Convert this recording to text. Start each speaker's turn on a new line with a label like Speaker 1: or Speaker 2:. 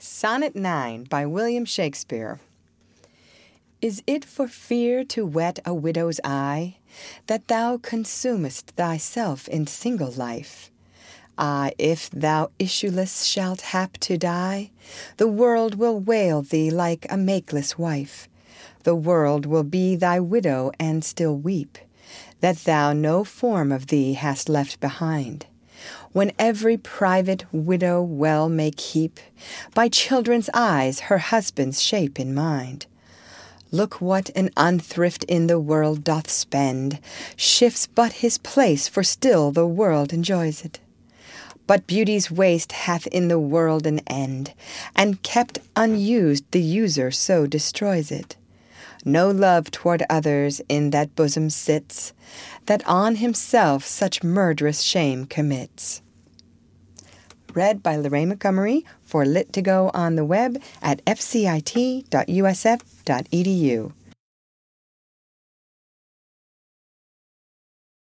Speaker 1: Sonnet 9 by William Shakespeare. Is it for fear to wet a widow's eye that thou consumest thyself in single life? Ah, if thou issueless shalt hap to die, the world will wail thee like a makeless wife. The world will be thy widow and still weep that thou no form of thee hast left behind. When every private widow well may keep by children's eyes her husband's shape in mind. Look what an unthrift in the world doth spend, shifts but his place, for still the world enjoys it. But beauty's waste hath in the world an end, and kept unused the user so destroys it. No love toward others in that bosom sits, that on himself such murderous shame commits. Read by Lorraine Montgomery for Lit2Go on the web at fcit.usf.edu.